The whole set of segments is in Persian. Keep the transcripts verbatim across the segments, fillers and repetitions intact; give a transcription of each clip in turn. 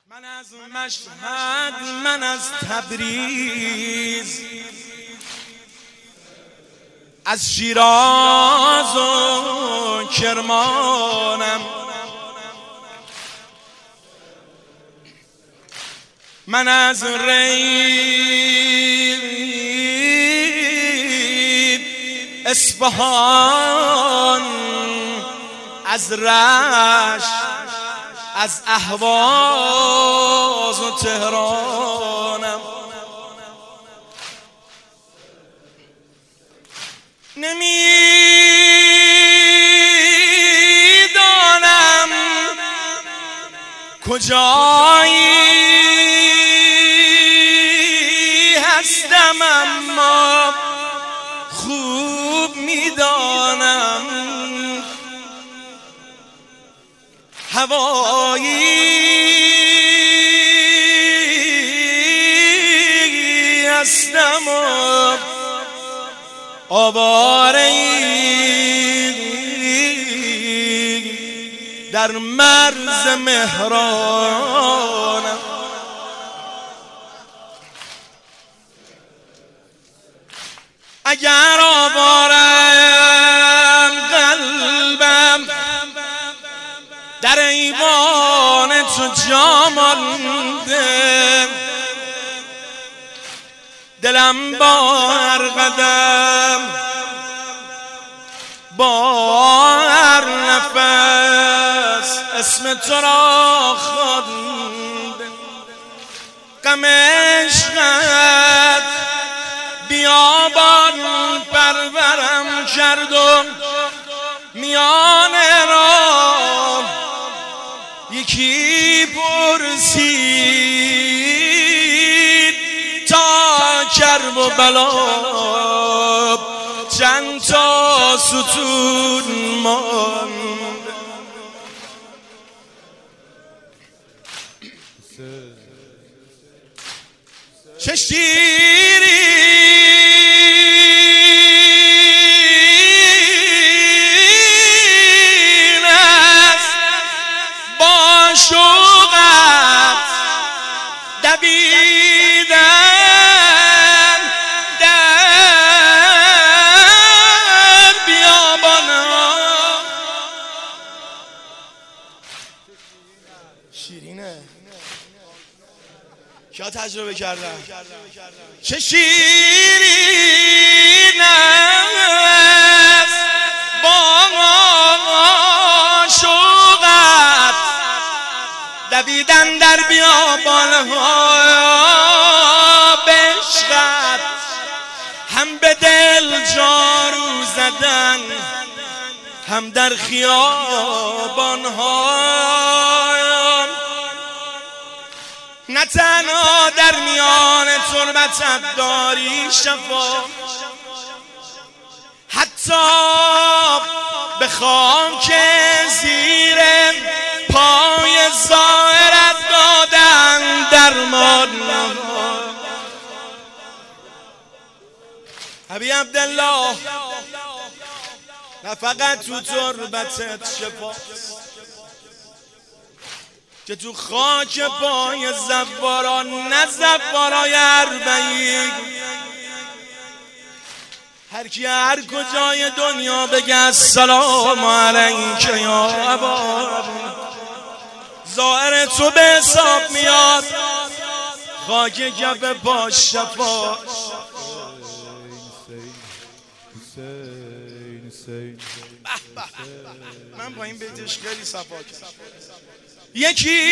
من از مشهد، من از تبریز، از شیراز و کرمانم، من از ری اصفهان، از رشت، از اهواز و تهرانم. نمیدانم کجایی هستم، اما خوب میدانم هوایی هستم و آواره‌ای در مرز مهرانم. اگر آوارم قلبم در ایوان تو جا مانده، دلم با هر قدم، با هر نفس اسم تو را خوانده. غم عشقت بیابان پرورم کرد و میان راه یکی پرسید تا کرب و بلا چند تا ستون ماند. چه شیرین است با شوقت دویدن در بیابان‌ها. شیرینه کیا تجربه کردن؟ چه شیرین است با شوقت دویدن در بیابان‌ها، به عشقت هم به دل جارو زدن، هم در خیابان‌ها. نه تنها در میان تربتت داری شفا، حتی به خاک زیر پای ظاهرت دادن درمان. حبیب عبدالله نه فقط تو تربتت شفا، که تو خاک پای زواران، نه زوارای اربعین، هر کی هر کجای دنیا بگه السلام علیک یا ابا، ظاهر تو به حساب میاد، خاک کف پا شفا. من با این بیتش خیلی صفا کردم. یکی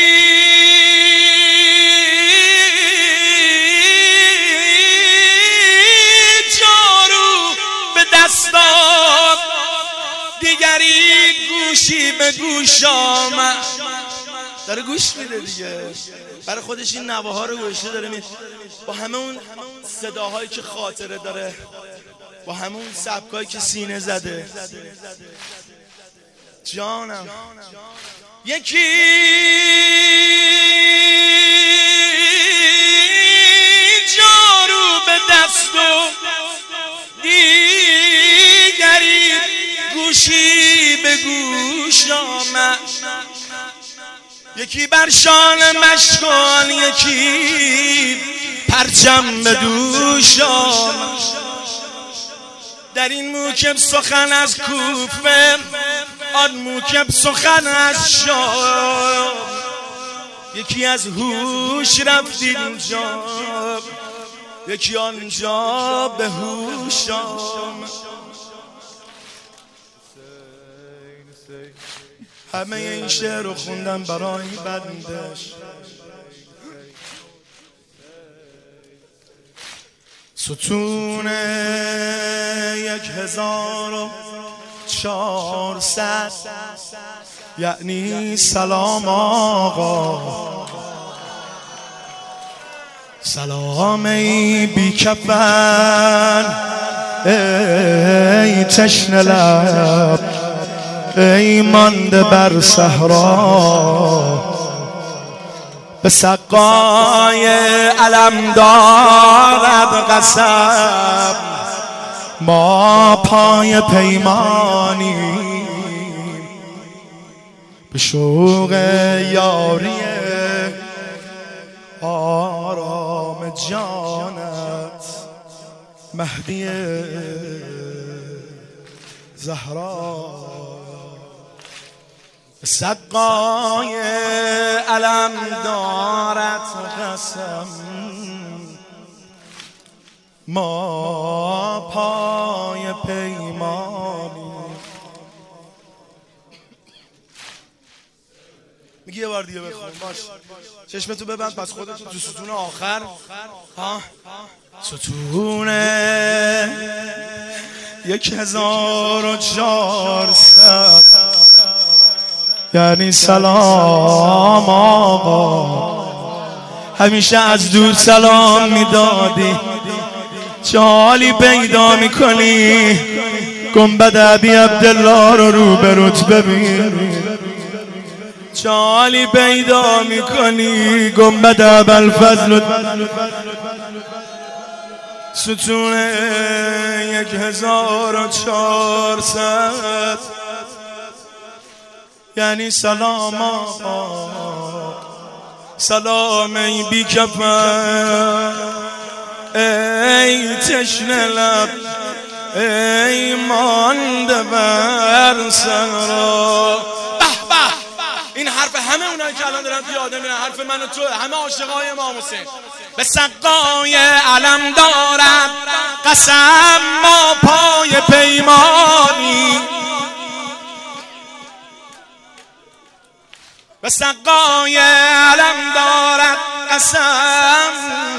جارو به دست داد، دیگری گوشی به گوش آمد. داره گوش میده دیگه، برای خودش این نواها رو گوشته داره میده، با همه اون صداهایی که خاطره داره، با همون سبکایی که سینه زده. جانم یکی جارو به دست و دیگری گوشی به گوش آمد. یکی بر شان مشکان، یکی پرچم به دوشم. در این موکب سخن از کوفه، آن موکب سخن از شام. یکی از هوش رفت اینجا، یکی آنجا به هوشم. همه این شعر رو خوندم برای بندش. ستون یک هزار و چهارصد، یعنی سلام آقا. سلام ای بی کفن، ای تشنه لب، ای مانده بر صحرا. به سقای علم دارد قسم، ما پای پیمانی. به شوق یاری آرام جانت، مهدی زهرا. سقای علم دارد قسم، ما پای پیمانی. میگی یه بار دیگه بخون باش، چشمتو ببند پس خودتو تو ستون آخر. ها ستون یک هزار و چهارصد، یعنی سلام آقا. همیشه از دور سلام میدادی، چه حالی پیدا میکنی؟ گنبد ابی عبدالله رو روبروت ببین، چه حالی پیدا میکنی؟ گنبد ابوالفضل. ستون یک هزار و چهارصد، یعنی سلام آقا. سلام ای بی کفن، ای تشنه لب، ای مانده بر صحرا. به به، این حرف همه اونایی که الان دارن پیاده میرن، حرف من و تو، همه عاشقای امام حسین. به سقای علم دارد قسم، ما پای پیمانی. به سقای علم دارد قسم،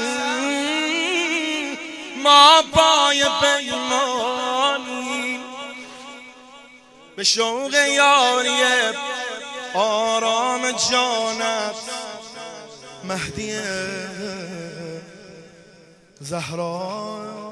ما پای پیمانی. به شوق یاری آرام جانت، مهدی زهرا.